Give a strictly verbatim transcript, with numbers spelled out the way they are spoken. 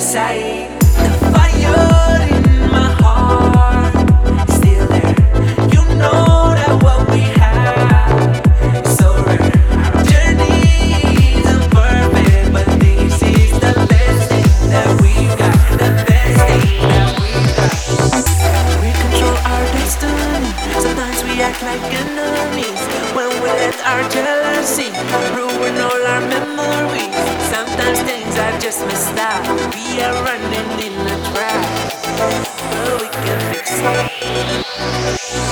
inside. The fire in my heart is still there. You know that what we have is so rare. Our journey isn't perfect, but this is the best thing that we've got. The best thing that we've got. We control our destiny. Sometimes we act like enemies when we let our jealousy ruin all our memories. Sometimes things are just messed up. We are running in a trap, but we can fix it.